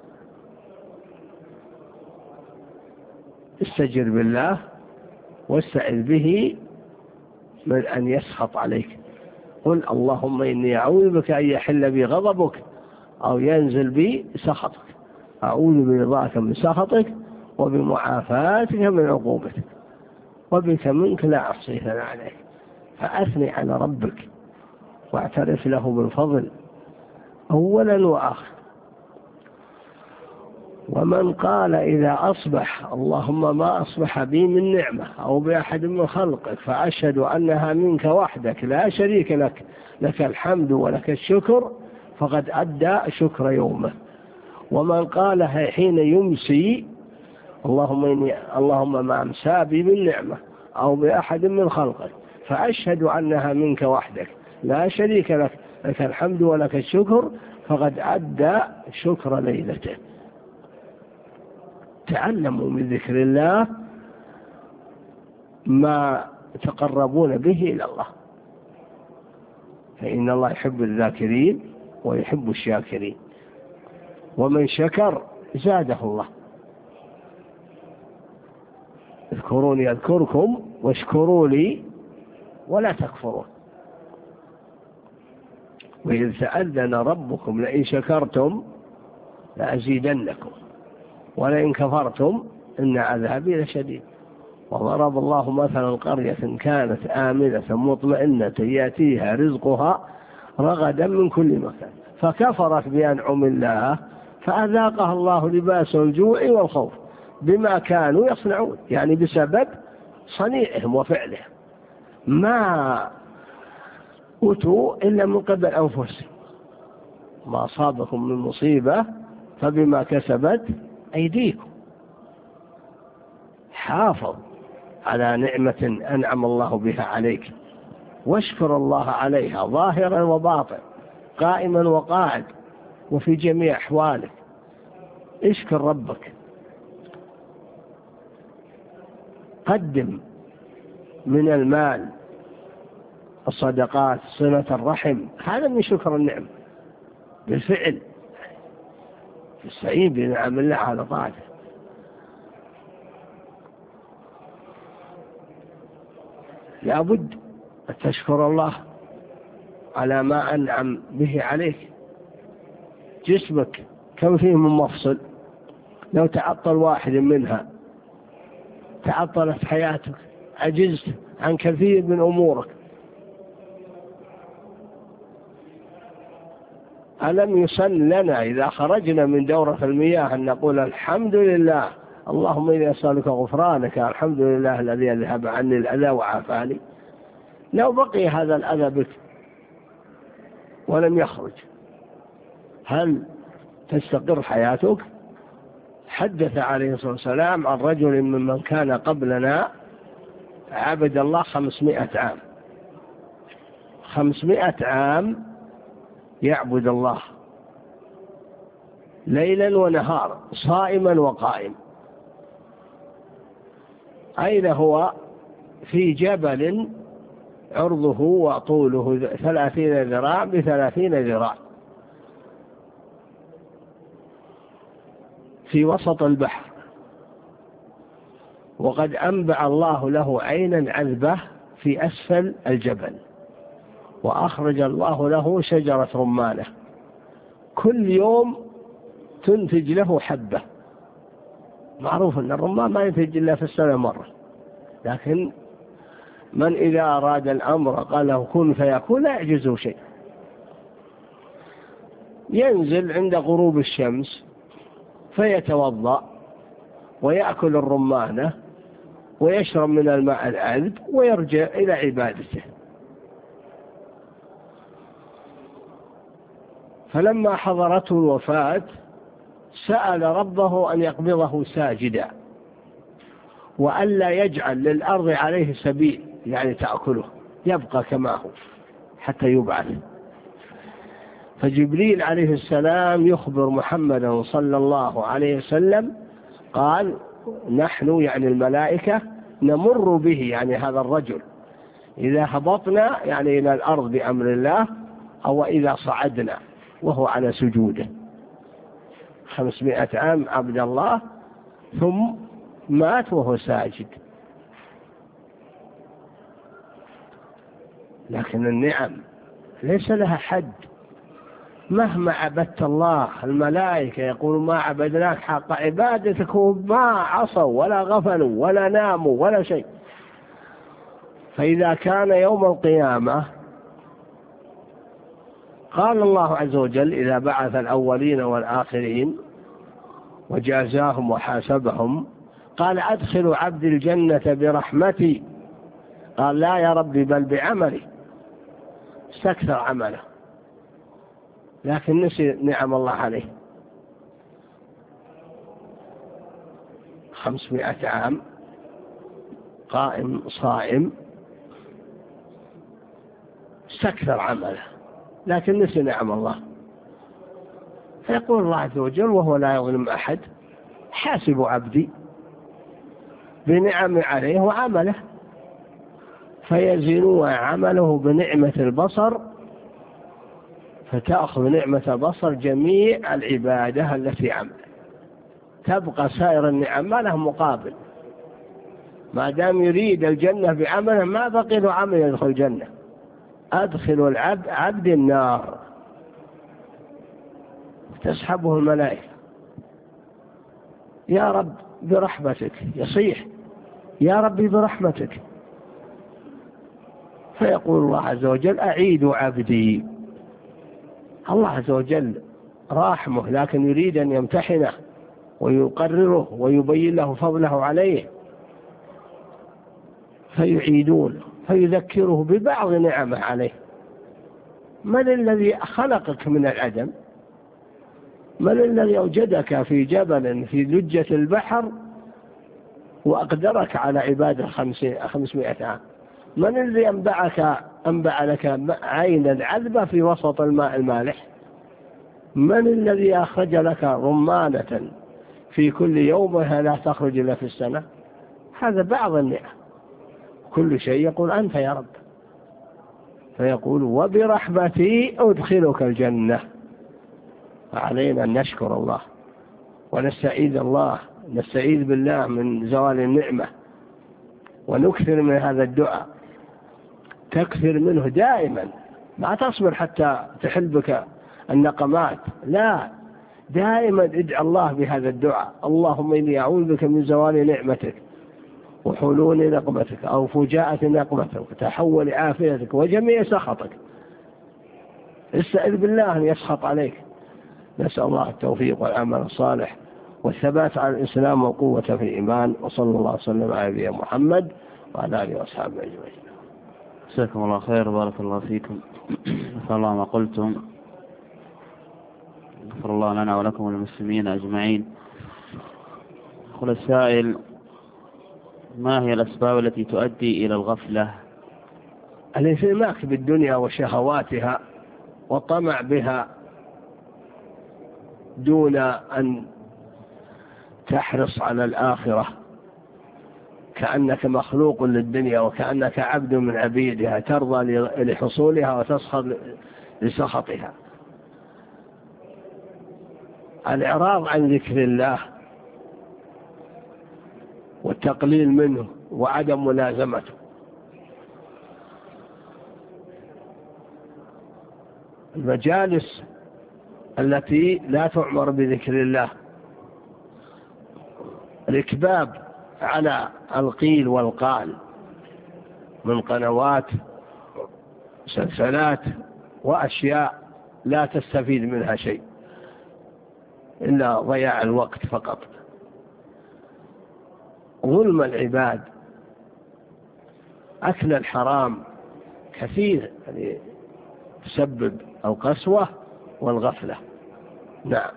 استجر بالله واستعذ به من أن يسخط عليك. قل اللهم إني أعوذ بك أن يحل بي غضبك أو ينزل بي سخطك، أعوذ برضاك من سخطك وبمعافاتك من عقوبتك، وبك منك لا أحصي ثناء عليك. فأثني على ربك واعترف له بالفضل أولا وآخر. ومن قال إذا أصبح اللهم ما أصبح بي من نعمة أو بأحد من خلقك فأشهد أنها منك وحدك لا شريك لك، لك الحمد ولك الشكر، فقد أدى شكر يومه. ومن قالها حين يمسي اللهم إني اللهم ما أمسى بي من نعمة أو بأحد من خلقك فأشهد أنها منك وحدك لا شريك لك، لك الحمد ولك الشكر، فقد أدى شكر ليلته. تعلموا من ذكر الله ما تقربون به إلى الله، فإن الله يحب الذاكرين ويحب الشاكرين. ومن شكر زاده الله. اذكروني أذكركم واشكروا لي ولا تكفرون. وإذ تأذن ربكم لئن شكرتم لأزيدنكم ولئن كفرتم إن عذابي لشديد. وضرب الله مثلا قرية كانت آمنة مطمئنة يأتيها رزقها رغدا من كل مكان فكفرت بأنعم الله فأذاقها الله لباس الجوع والخوف بما كانوا يصنعون، يعني بسبب صنيعهم وفعلهم. ما أتوا إلا من قبل أنفسهم، ما أصابكم من مصيبة فبما كسبت أيديكم. حافظ على نعمة أنعم الله بها عليك واشكر الله عليها ظاهرا وباطن، قائما وقاعد، وفي جميع أحوالك اشكر ربك، قدم من المال الصدقات، صلة الرحم، هذا من شكر النعم بالفعل. تستعين بنعم الله على طاعته. لابد أن تشكر الله على ما أنعم به عليك. جسمك كم فيه من مفصل، لو تعطل واحد منها تعطلت حياتك، عجزت عن كثير من أمورك. ألم يسن لنا إذا خرجنا من دورة المياه أن نقول الحمد لله اللهم إني أسألك غفرانك، الحمد لله الذي أذهب عني الأذى وعافاني؟ لو بقي هذا الأذى بك ولم يخرج، هل تستقر حياتك؟ حدث عليه الصلاة والسلام عن رجل ممن كان قبلنا عبد الله خمسمائة عام، خمسمائة عام يعبد الله ليلا ونهار، صائما وقائم. أين هو؟ في جبل عرضه وطوله ثلاثين ذراع بثلاثين ذراع في وسط البحر، وقد أنبع الله له عينا عذبة في أسفل الجبل، وأخرج الله له شجرة رمانة كل يوم تنتج له حبة. معروف أن الرمان ما ينتج إلا في السنة مرة، لكن من إذا أراد الأمر قال له كن فيكون لا يعجزه شيء. ينزل عند غروب الشمس فيتوضأ ويأكل الرمانة ويشرب من الماء العذب ويرجع إلى عبادته. فلما حضرته الوفاة سأل ربه أن يقبضه ساجدا، وألا يجعل للأرض عليه سبيل، يعني تأكله، يبقى كما هو حتى يبعث. فجبريل عليه السلام يخبر محمدا صلى الله عليه وسلم قال نحن يعني الملائكة نمر به، يعني هذا الرجل، إذا هبطنا يعني إلى الأرض بأمر الله، أو إذا صعدنا وهو على سجوده. خمسمائة عام عبد الله ثم مات وهو ساجد. لكن النعم ليس لها حد، مهما عبدت الله. الملائكة يقول ما عبدناك حق عبادتك، وما عصوا ولا غفلوا ولا ناموا ولا شيء. فإذا كان يوم القيامة قال الله عز وجل إذا بعث الأولين والآخرين وجازاهم وحاسبهم قال أدخلوا عبد الجنة برحمتي، قال لا يا ربي بل بعملي، استكثر عمله لكن نسي نعم الله عليه. خمسمائة عام قائم صائم، استكثر عمله لكن نسي نعم الله. فيقول الله عز وجل وهو لا يظلم أحد حاسب عبدي بنعم عليه وعمله، فيزنوا عمله بنعمة البصر، فتأخذ نعمة البصر جميع العبادة التي عمل، تبقى سائر النعم ما له مقابل. ما دام يريد الجنة بعمله ما بقي له عمل يدخل الجنة. أدخل العبد عبد النار تسحبه الملائكة، يا رب برحمتك، يصيح يا ربي برحمتك، فيقول الله عز وجل أعيد عبدي. الله عز وجل راحمه لكن يريد أن يمتحنه ويقرره ويبين له فضله عليه، فيعيدون فيذكره ببعض نعمه عليه. من الذي خلقك من العدم؟ من الذي أوجدك في جبل في لجة البحر وأقدرك على عبادة خمسمائة عام؟ من الذي أنبعك أنبع لك عينا عذبة في وسط الماء المالح؟ من الذي أخرج لك رمانة في كل يوم لا تخرج إلا في السنة. هذا بعض النعم. كل شيء يقول أنت يا رب، فيقول وبرحمتي أدخلك الجنة. فعلينا أن نشكر الله ونستعيذ الله نستعيذ بالله من زوال النعمة، ونكثر من هذا الدعاء، تكثر منه دائما، ما تصبر حتى تحل بك النقمات، لا، دائما ادعى الله بهذا الدعاء: اللهم إني أعوذ بك من زوال نعمتك وحلول نقمتك أو فجاءة نقمتك وتحول عافيتك وجميع سخطك. استعذ بالله أن يسخط عليك. نسأل الله التوفيق والعمل الصالح والثبات على الإسلام والقوة في الإيمان. وصلى الله وسلم على نبينا محمد وعلى آله وأصحابه أجمعين. جزاكم الله خير وبارك الله فيكم. نسأل الله ما قلتم، غفر الله لنا ولكم وللمسلمين أجمعين. يقول السائل: ما هي الأسباب التي تؤدي إلى الغفلة؟ الانغماس بالدنيا وشهواتها والطمع بها دون أن تحرص على الآخرة، كأنك مخلوق للدنيا وكأنك عبد من عبيدها، ترضى لحصولها وتسخط لسخطها. الإعراض عن ذكر الله والتقليل منه وعدم ملازمته. المجالس التي لا تعمر بذكر الله، الإكباب على القيل والقال من قنوات سلسلات وأشياء لا تستفيد منها شيء إلا ضياع الوقت فقط. ظلم العباد، أكل الحرام كثير يعني تسبب القسوة والغفلة. نعم.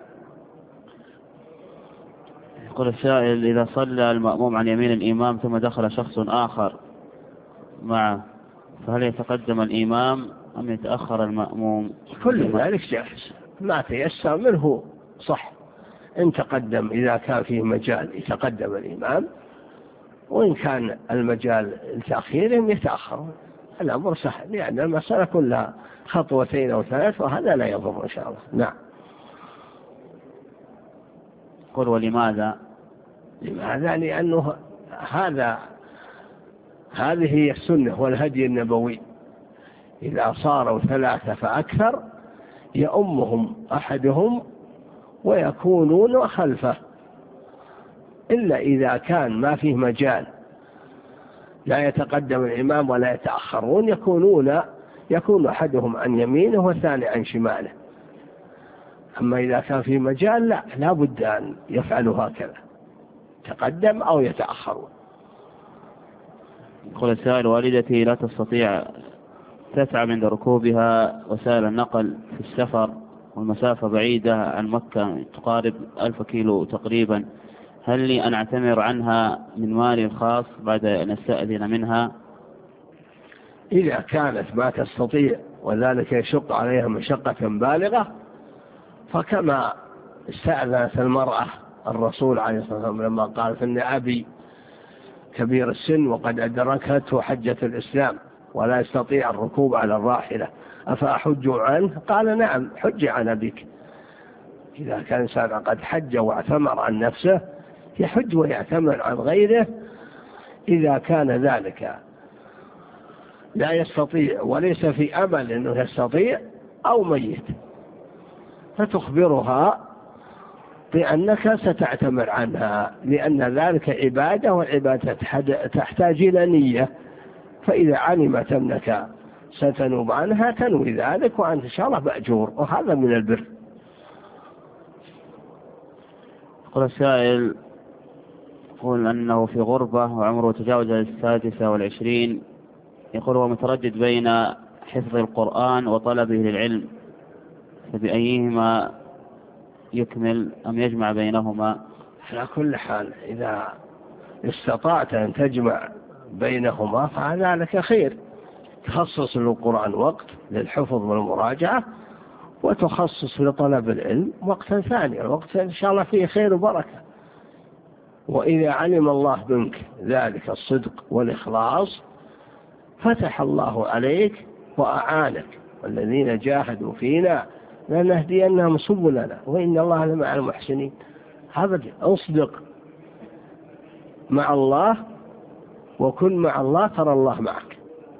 يقول السائل: إذا صلى المأموم عن يمين الإمام ثم دخل شخص آخر معه، فهل يتقدم الإمام أم يتأخر المأموم؟ كل ذلك جائز، ما تيسر منه صح. إن تقدم إذا كان فيه مجال يتقدم الإمام، وإن كان المجال لتأخيرهم يتأخر. الأمر سهل، لأن يعني المسألة كلها خطوتين أو ثلاث، وهذا لا يضر إن شاء الله. نعم. قل ولماذا؟ لماذا؟ لأنه هذا هذه هي السنة والهدي النبوي. إذا صاروا ثلاثة فأكثر يؤمهم أحدهم ويكونون خلفه، إلا إذا كان ما فيه مجال لا يتقدم الإمام ولا يتأخرون، يكونون يكون أحدهم عن يمينه والثاني عن شماله. أما إذا كان في مجال لا لا بد أن يفعلوا هكذا، تقدم أو يتأخرون. يقول السائل: والدتي لا تستطيع تتعب عند ركوبها وسائل النقل في السفر، والمسافة بعيدة عن مكة تقارب ألف كيلو تقريبا، هل لي أن أعتمر عنها من مالي الخاص بعد أن أستأذن منها؟ إذا كانت ما تستطيع وذلك يشق عليها مشقة بالغة، فكما استأذنت المرأة الرسول عليه الصلاة والسلام لما قالت إن أبي كبير السن وقد أدركته حجة الإسلام ولا يستطيع الركوب على الراحلة، أفأحج عنه؟ قال نعم، حج عن أبيك. إذا كان إنسان قد حج واعتمر عن نفسه يحج ويعتمر عن غيره. إذا كان ذلك لا يستطيع وليس في أمل أنه يستطيع أو ميت، فتخبرها بأنك ستعتمر عنها، لأن ذلك عبادة، والعبادة تحتاج إلى نية، فإذا علمت أنك ستنوب عنها تنوي ذلك، وأنت إن شاء الله مأجور، وهذا من البر. يقول السائل: يقول أنه في غربة وعمره تجاوز السادسة والعشرين، يقول هو متردد بين حفظ القرآن وطلبه للعلم، فبأيهما يكمل أم يجمع بينهما؟ على كل حال إذا استطعت أن تجمع بينهما فذلك خير. تخصص للقرآن وقت للحفظ والمراجعة، وتخصص لطلب العلم وقتا ثانيا، وقت إن شاء الله فيه خير وبركة. وإذا علم الله منك ذلك الصدق والإخلاص فتح الله عليك وأعانك. والذين جاهدوا فينا لنهدينهم سبلنا وإن الله لمع المحسنين. أبدا، أصدق مع الله وكن مع الله ترى الله معك.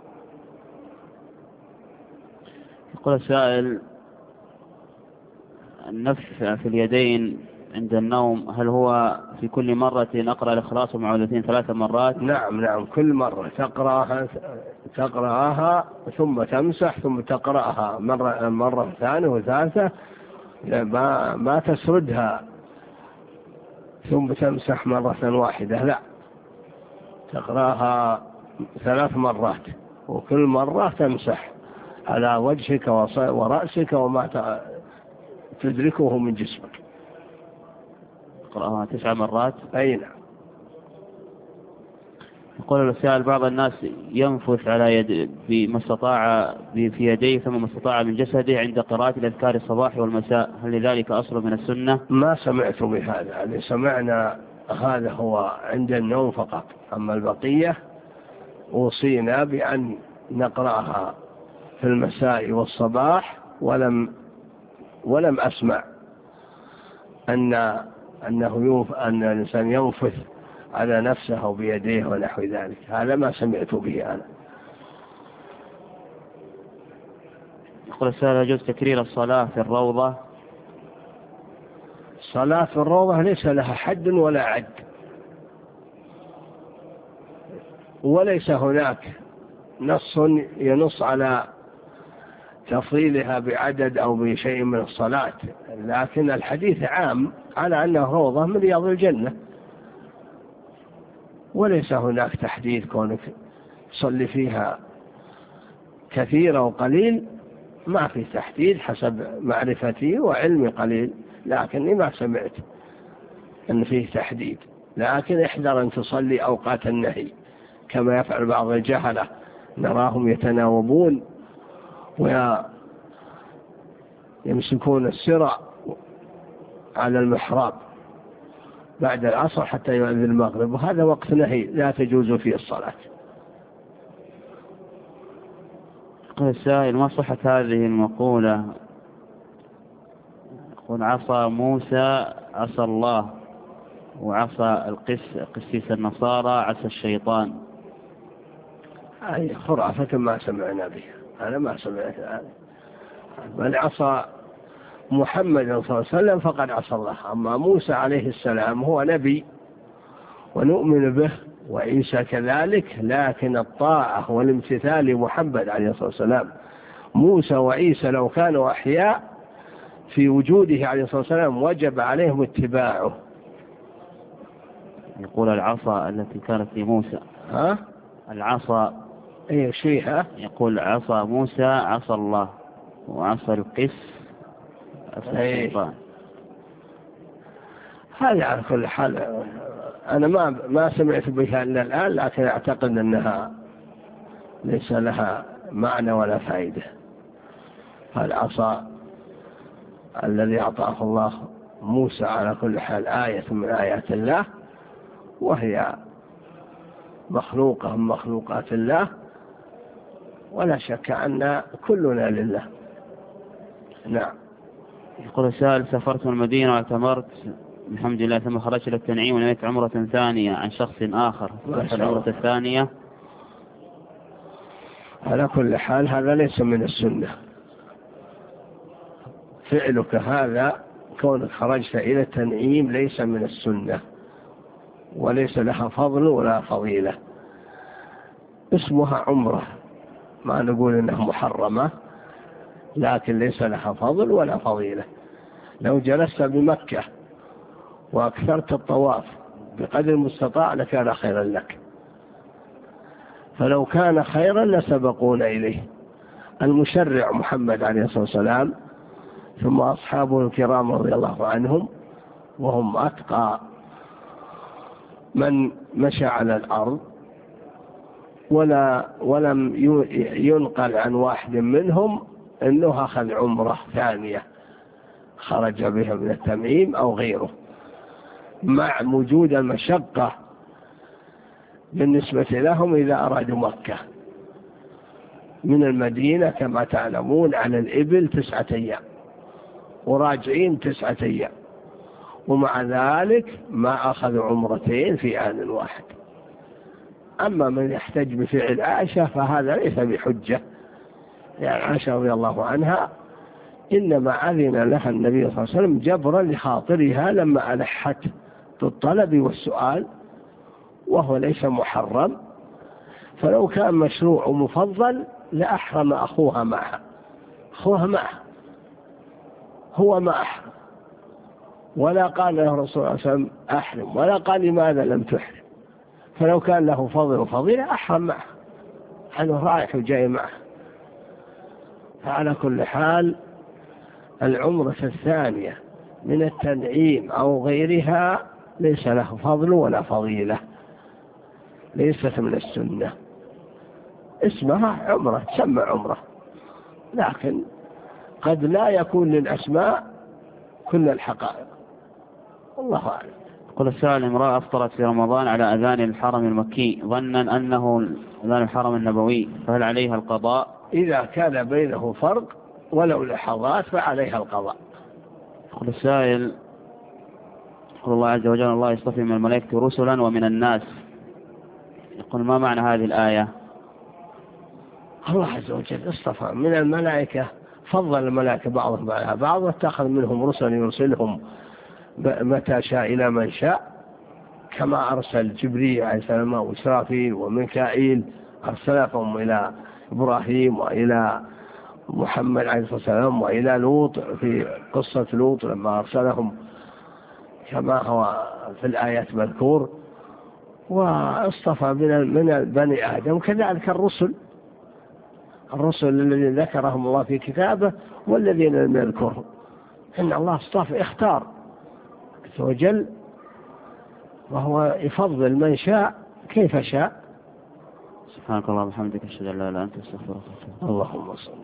يقول السائل: النفث في اليدين عند النوم هل هو في كل مرة أقرأ الإخلاص والمعوذتين ثلاث مرات؟ نعم نعم، كل مرة تقرأها تقرأها ثم تمسح ثم تقرأها مرة مرة ثانية وثالثة، ما ما تسردها ثم تمسح مرة واحدة، لا، تقرأها ثلاث مرات وكل مرة تمسح على وجهك ورأسك وما تدركه من جسمك. تقرأها تسع مرات. أي نعم. يقول السائل: بعض الناس ينفث على يد بما استطاع في يديه ثم ما استطاع من جسده عند قراءة الأذكار الصباح والمساء، هل لذلك أصل من السنة؟ ما سمعت بهذا، اللي سمعنا هذا هو عند النوم فقط، أما البقية أوصينا بأن نقرأها في المساء والصباح، ولم ولم أسمع أن أنه يوف أن الإنسان ينفث على نفسه أو بيديه ونحو ذلك، هذا ما سمعت به أنا. يقول السائل: يجوز تكرير الصلاة في الروضة؟ الصلاة في الروضة ليس لها حد ولا عد، وليس هناك نص ينص على تفضيلها بعدد أو بشيء من الصلاة، لكن الحديث عام على أنها روضة من رياض الجنة، وليس هناك تحديد كونك تصلي فيها كثير أو قليل، ما في تحديد حسب معرفتي وعلمي قليل، لكني ما سمعت أن فيه تحديد. لكن احذر أن تصلي أوقات النهي كما يفعل بعض الجهلة، نراهم يتناوبون ويمسكون السرع على المحراب بعد العصر حتى يؤذن المغرب، وهذا وقت نهي لا تجوز فيه الصلاة. يقول السائل: ما صحة هذه المقولة؟ يقول: عصى موسى عصى الله، وعصى القس قسيس النصارى عصى الشيطان. هذه خرافة ما سمعنا بها، أنا ما سمعت هذا. من عصى محمد صلى الله عليه وسلم فقد عصى الله. أما موسى عليه السلام هو نبي ونؤمن به، وعيسى كذلك، لكن الطاعة والامتثال لمحمد عليه الصلاة والسلام. موسى وعيسى لو كانوا أحياء في وجوده عليه الصلاة والسلام وجب عليهم اتباعه. يقول: العصا التي كانت في موسى. ها؟ العصا ايه شيء. يقول: عصى موسى عصى الله، وعصى القس عصى الشيطان. هذا على كل حال أنا ما ما سمعت بها إلا الآن، لكن أعتقد أنها ليس لها معنى ولا فائدة. فالعصا الذي أعطاه الله موسى على كل حال آية من آيات الله، وهي مخلوقة من مخلوقات الله، ولا شك أن كلنا لله. نعم. يقول السائل: سافرت من المدينة واعتمرت الحمد لله، ثم خرجت إلى التنعيم ونويت عمرة ثانية عن شخص آخر، العمرة الثانية؟ على كل حال هذا ليس من السنة. فعلك هذا كونك خرجت إلى التنعيم ليس من السنة، وليس لها فضل ولا فضيلة. اسمها عمرة، ما نقول إنها محرمة، لكن ليس لها فضل ولا فضيلة. لو جلست بمكة وأكثرت الطواف بقدر المستطاع لكان خيرا لك، فلو كان خيرا لسبقونا إليه. المشرع محمد عليه الصلاة والسلام ثم أصحابه الكرام رضي الله عنهم، وهم أتقى من مشى على الأرض، ولا ولم ينقل عن واحد منهم أنه أخذ عمرة ثانية خرج بها من التنعيم أو غيره. مع وجود المشقة بالنسبة لهم إذا أرادوا مكة من المدينة كما تعلمون على الإبل تسعة أيام وراجعين تسعة أيام، ومع ذلك ما أخذوا عمرتين في آن واحد. أما من يحتج بفعل عائشة فهذا ليس بحجة، يعني عائشة رضي الله عنها إنما أذن لها النبي صلى الله عليه وسلم جبرا لخاطرها لما ألحت بالطلب والسؤال، وهو ليس محرم، فلو كان مشروع ومفضل لأحرم أخوها معها، أخوها معها هو ما أحرم، ولا قال له الرسول صلى الله عليه وسلم أحرم، ولا قال لماذا لم تحرم، فلو كان له فضل وفضيلة أحرم معه، أنه رايح وجاي معه. فعلى كل حال العمرة الثانية من التنعيم أو غيرها ليس له فضل ولا فضيلة، ليست من السنة، اسمها عمرة، تسمى عمرة، لكن قد لا يكون للأسماء كل الحقائق، والله أعلم. يقول السائل: امرأة أفطرت في رمضان على أذان الحرم المكي ظنا أنه أذان الحرم النبوي، فهل عليها القضاء؟ إذا كان بينه فرق ولو لحظات فعليها القضاء. يقول السائل: يقول الله عز وجل: الله يصطفي من الملائكة رسلا ومن الناس، يقول ما معنى هذه الآية؟ الله عز وجل اصطفى من الملائكة، فضل الملائكة بعضهم على بعض، واتخذ منهم رسلا يرسلهم متى شاء إلى من شاء، كما أرسل جبريل عليه السلام وإسرافيل وميكائيل، أرسلهم إلى إبراهيم وإلى محمد عليه الصلاة والسلام وإلى لوط في قصة لوط لما أرسلهم كما هو في الآيات مذكور. واصطفى من من بني آدم كذلك الرسل الرسل الذين ذكرهم الله في كتابه والذين لم يذكرهم، إن الله اصطفى اختار عز وجل، وهو يفضل من شاء كيف شاء. سبحانك اللهم وبحمدك، أشهد أن لا إله إلا أنت، أستغفرك. اللهم صل